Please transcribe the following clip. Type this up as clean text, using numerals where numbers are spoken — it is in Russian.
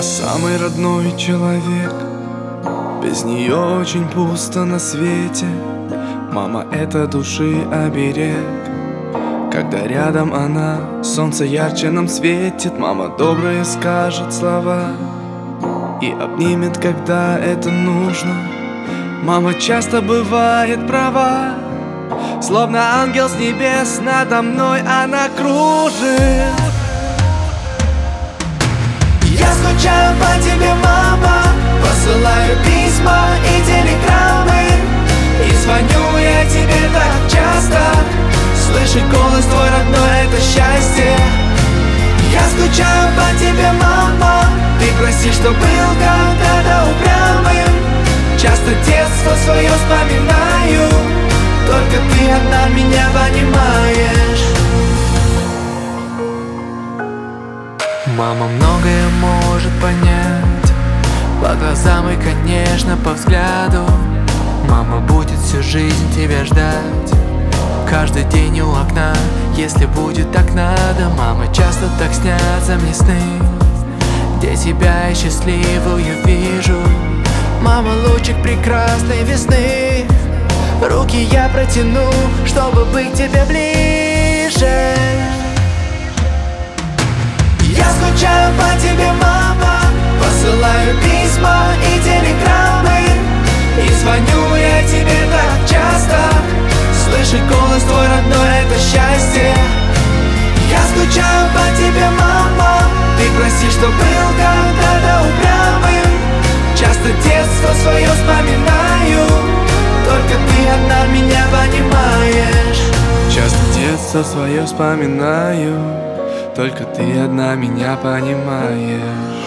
самый родной человек. Без нее очень пусто на свете. Мама — это души оберег. Когда рядом она, солнце ярче нам светит. Мама добрые скажет слова и обнимет, когда это нужно. Мама часто бывает права, словно ангел с небес надо мной она кружит. Я скучаю по тебе, мама, посылаю письма и телеграммы, и звоню я тебе так часто. Слышать голос твой родной — это счастье. Я скучаю по тебе, мама, ты прости, что был когда-то упрямым. Часто детство свое вспоминаю, только ты одна меня понимаешь. Мама многое может понять, по глазам и, конечно, по взгляду. Мама будет всю жизнь тебя ждать, каждый день у окна, если будет так надо. Мама, часто так снятся мне сны, где тебя я счастливую вижу. Мама, лучик прекрасной весны, руки я протяну, чтобы быть к тебе ближе. Я скучаю по тебе, мама, посылаю письма и телеграммы, и звоню я тебе так часто. Слышать голос твой родной — это счастье. Я скучаю по тебе, мама, ты прости, что был когда-то упрямым. Часто детство свое вспоминаю, только ты одна меня понимаешь. Часто детство свое вспоминаю, только ты одна меня понимаешь.